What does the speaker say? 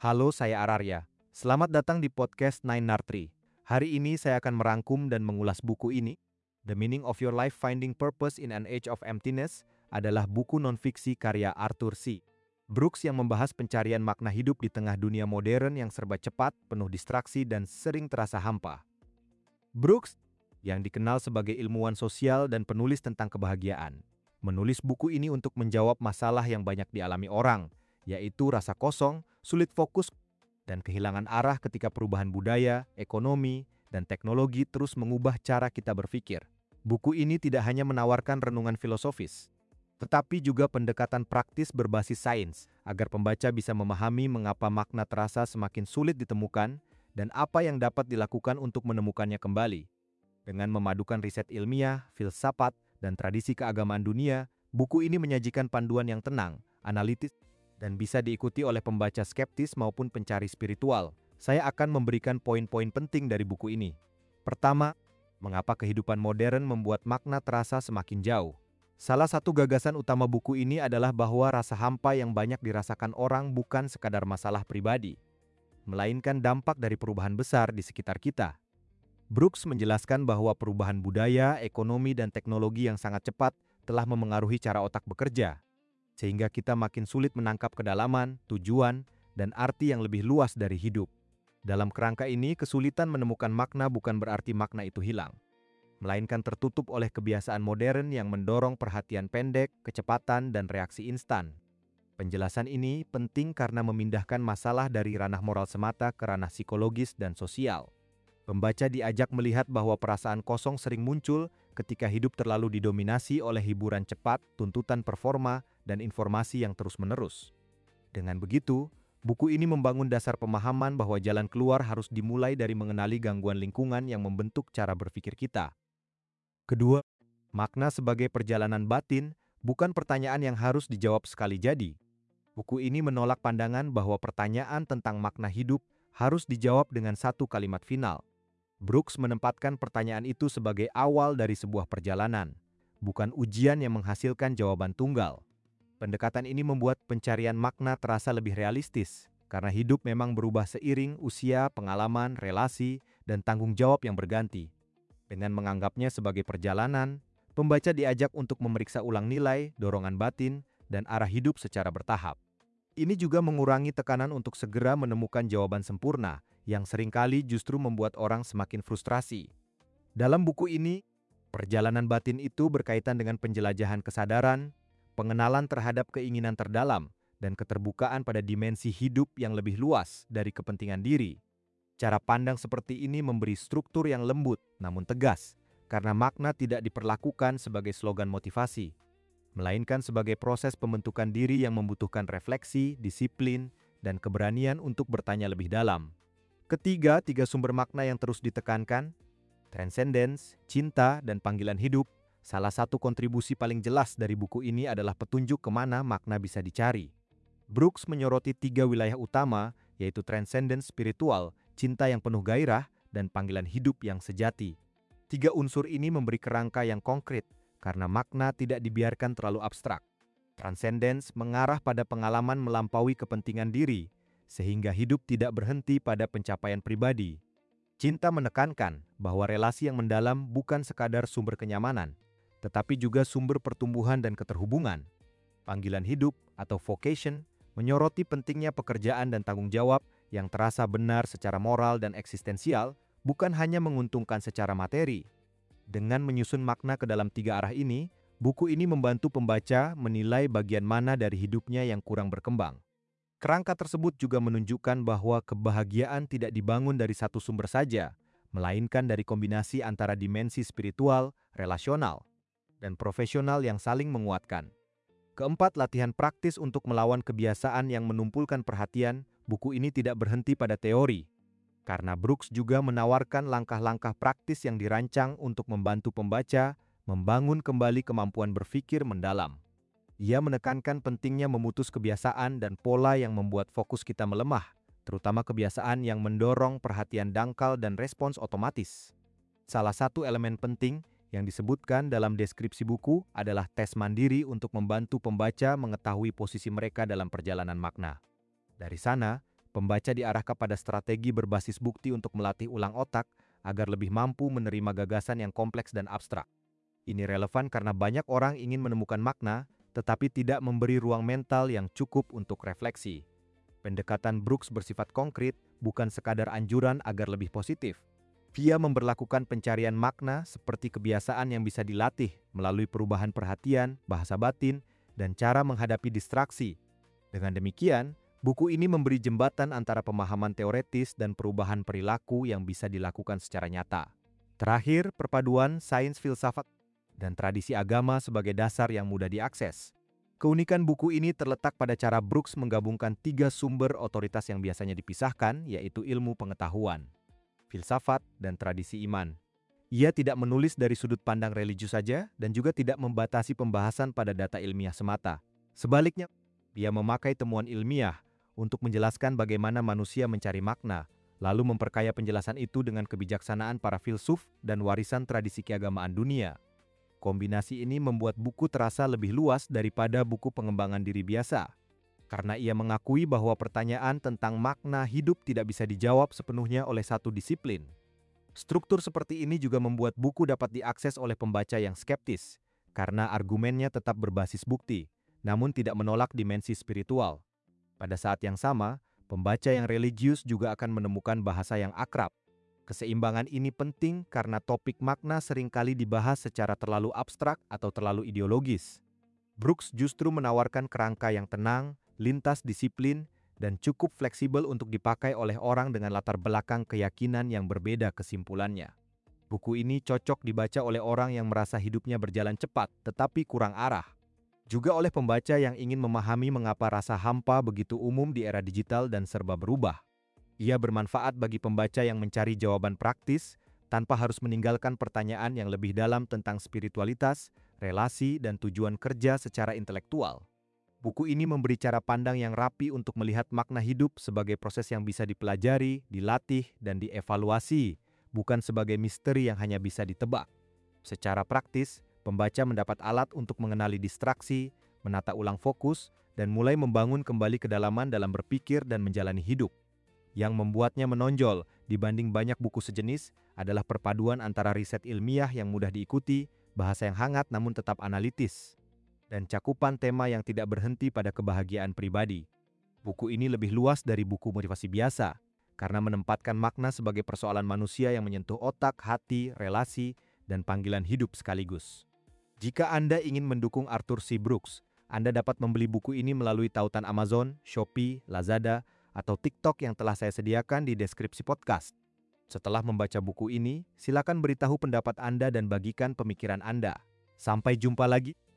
Halo, saya Ararya. Selamat datang di podcast Nine Nartri. Hari ini saya akan merangkum dan mengulas buku ini. The Meaning of Your Life Finding Purpose in an Age of Emptiness adalah buku non-fiksi karya Arthur C. Brooks yang membahas pencarian makna hidup di tengah dunia modern yang serba cepat, penuh distraksi, dan sering terasa hampa. Brooks, yang dikenal sebagai ilmuwan sosial dan penulis tentang kebahagiaan, menulis buku ini untuk menjawab masalah yang banyak dialami orang, yaitu rasa kosong, sulit fokus, dan kehilangan arah ketika perubahan budaya, ekonomi, dan teknologi terus mengubah cara kita berpikir. Buku ini tidak hanya menawarkan renungan filosofis, tetapi juga pendekatan praktis berbasis sains, agar pembaca bisa memahami mengapa makna terasa semakin sulit ditemukan dan apa yang dapat dilakukan untuk menemukannya kembali. Dengan memadukan riset ilmiah, filsafat, dan tradisi keagamaan dunia, buku ini menyajikan panduan yang tenang, analitis, dan bisa diikuti oleh pembaca skeptis maupun pencari spiritual. Saya akan memberikan poin-poin penting dari buku ini. Pertama, mengapa kehidupan modern membuat makna terasa semakin jauh. Salah satu gagasan utama buku ini adalah bahwa rasa hampa yang banyak dirasakan orang bukan sekadar masalah pribadi, melainkan dampak dari perubahan besar di sekitar kita. Brooks menjelaskan bahwa perubahan budaya, ekonomi, dan teknologi yang sangat cepat telah memengaruhi cara otak bekerja, sehingga kita makin sulit menangkap kedalaman, tujuan, dan arti yang lebih luas dari hidup. Dalam kerangka ini, kesulitan menemukan makna bukan berarti makna itu hilang, melainkan tertutup oleh kebiasaan modern yang mendorong perhatian pendek, kecepatan, dan reaksi instan. Penjelasan ini penting karena memindahkan masalah dari ranah moral semata ke ranah psikologis dan sosial. Pembaca diajak melihat bahwa perasaan kosong sering muncul ketika hidup terlalu didominasi oleh hiburan cepat, tuntutan performa, dan informasi yang terus-menerus. Dengan begitu, buku ini membangun dasar pemahaman bahwa jalan keluar harus dimulai dari mengenali gangguan lingkungan yang membentuk cara berpikir kita. Kedua, makna sebagai perjalanan batin bukan pertanyaan yang harus dijawab sekali jadi. Buku ini menolak pandangan bahwa pertanyaan tentang makna hidup harus dijawab dengan satu kalimat final. Brooks menempatkan pertanyaan itu sebagai awal dari sebuah perjalanan, bukan ujian yang menghasilkan jawaban tunggal. Pendekatan ini membuat pencarian makna terasa lebih realistis, karena hidup memang berubah seiring usia, pengalaman, relasi, dan tanggung jawab yang berganti. Dengan menganggapnya sebagai perjalanan, pembaca diajak untuk memeriksa ulang nilai, dorongan batin, dan arah hidup secara bertahap. Ini juga mengurangi tekanan untuk segera menemukan jawaban sempurna, yang seringkali justru membuat orang semakin frustrasi. Dalam buku ini, perjalanan batin itu berkaitan dengan penjelajahan kesadaran, pengenalan terhadap keinginan terdalam, dan keterbukaan pada dimensi hidup yang lebih luas dari kepentingan diri. Cara pandang seperti ini memberi struktur yang lembut namun tegas, karena makna tidak diperlakukan sebagai slogan motivasi, melainkan sebagai proses pembentukan diri yang membutuhkan refleksi, disiplin, dan keberanian untuk bertanya lebih dalam. Ketiga, tiga sumber makna yang terus ditekankan: transcendence, cinta, dan panggilan hidup. Salah satu kontribusi paling jelas dari buku ini adalah petunjuk kemana makna bisa dicari. Brooks menyoroti tiga wilayah utama, yaitu transcendence spiritual, cinta yang penuh gairah, dan panggilan hidup yang sejati. Tiga unsur ini memberi kerangka yang konkret, karena makna tidak dibiarkan terlalu abstrak. Transcendence mengarah pada pengalaman melampaui kepentingan diri, sehingga hidup tidak berhenti pada pencapaian pribadi. Cinta menekankan bahwa relasi yang mendalam bukan sekadar sumber kenyamanan, tetapi juga sumber pertumbuhan dan keterhubungan. Panggilan hidup atau vocation menyoroti pentingnya pekerjaan dan tanggung jawab yang terasa benar secara moral dan eksistensial, bukan hanya menguntungkan secara materi. Dengan menyusun makna ke dalam tiga arah ini, buku ini membantu pembaca menilai bagian mana dari hidupnya yang kurang berkembang. Kerangka tersebut juga menunjukkan bahwa kebahagiaan tidak dibangun dari satu sumber saja, melainkan dari kombinasi antara dimensi spiritual, relasional, dan profesional yang saling menguatkan. Keempat, latihan praktis untuk melawan kebiasaan yang menumpulkan perhatian. Buku ini tidak berhenti pada teori, karena Brooks juga menawarkan langkah-langkah praktis yang dirancang untuk membantu pembaca membangun kembali kemampuan berpikir mendalam. Ia menekankan pentingnya memutus kebiasaan dan pola yang membuat fokus kita melemah, terutama kebiasaan yang mendorong perhatian dangkal dan respons otomatis. Salah satu elemen penting yang disebutkan dalam deskripsi buku adalah tes mandiri untuk membantu pembaca mengetahui posisi mereka dalam perjalanan makna. Dari sana, pembaca diarahkan pada strategi berbasis bukti untuk melatih ulang otak agar lebih mampu menerima gagasan yang kompleks dan abstrak. Ini relevan karena banyak orang ingin menemukan makna, tetapi tidak memberi ruang mental yang cukup untuk refleksi. Pendekatan Brooks bersifat konkret, bukan sekadar anjuran agar lebih positif. Dia memberlakukan pencarian makna seperti kebiasaan yang bisa dilatih melalui perubahan perhatian, bahasa batin, dan cara menghadapi distraksi. Dengan demikian, buku ini memberi jembatan antara pemahaman teoretis dan perubahan perilaku yang bisa dilakukan secara nyata. Terakhir, perpaduan sains filsafat dan tradisi agama sebagai dasar yang mudah diakses. Keunikan buku ini terletak pada cara Brooks menggabungkan 3 sumber otoritas yang biasanya dipisahkan, yaitu ilmu pengetahuan, filsafat, dan tradisi iman. Ia tidak menulis dari sudut pandang religius saja dan juga tidak membatasi pembahasan pada data ilmiah semata. Sebaliknya, ia memakai temuan ilmiah untuk menjelaskan bagaimana manusia mencari makna, lalu memperkaya penjelasan itu dengan kebijaksanaan para filsuf dan warisan tradisi keagamaan dunia. Kombinasi ini membuat buku terasa lebih luas daripada buku pengembangan diri biasa, karena ia mengakui bahwa pertanyaan tentang makna hidup tidak bisa dijawab sepenuhnya oleh satu disiplin. Struktur seperti ini juga membuat buku dapat diakses oleh pembaca yang skeptis, karena argumennya tetap berbasis bukti, namun tidak menolak dimensi spiritual. Pada saat yang sama, pembaca yang religius juga akan menemukan bahasa yang akrab. Keseimbangan ini penting karena topik makna seringkali dibahas secara terlalu abstrak atau terlalu ideologis. Brooks justru menawarkan kerangka yang tenang, lintas disiplin, dan cukup fleksibel untuk dipakai oleh orang dengan latar belakang keyakinan yang berbeda kesimpulannya. Buku ini cocok dibaca oleh orang yang merasa hidupnya berjalan cepat tetapi kurang arah. Juga oleh pembaca yang ingin memahami mengapa rasa hampa begitu umum di era digital dan serba berubah. Ia bermanfaat bagi pembaca yang mencari jawaban praktis tanpa harus meninggalkan pertanyaan yang lebih dalam tentang spiritualitas, relasi, dan tujuan kerja secara intelektual. Buku ini memberi cara pandang yang rapi untuk melihat makna hidup sebagai proses yang bisa dipelajari, dilatih, dan dievaluasi, bukan sebagai misteri yang hanya bisa ditebak. Secara praktis, pembaca mendapat alat untuk mengenali distraksi, menata ulang fokus, dan mulai membangun kembali kedalaman dalam berpikir dan menjalani hidup. Yang membuatnya menonjol dibanding banyak buku sejenis adalah perpaduan antara riset ilmiah yang mudah diikuti, bahasa yang hangat namun tetap analitis, dan cakupan tema yang tidak berhenti pada kebahagiaan pribadi. Buku ini lebih luas dari buku motivasi biasa, karena menempatkan makna sebagai persoalan manusia yang menyentuh otak, hati, relasi, dan panggilan hidup sekaligus. Jika Anda ingin mendukung Arthur C. Brooks, Anda dapat membeli buku ini melalui tautan Amazon, Shopee, Lazada, atau TikTok yang telah saya sediakan di deskripsi podcast. Setelah membaca buku ini, silakan beritahu pendapat Anda dan bagikan pemikiran Anda. Sampai jumpa lagi.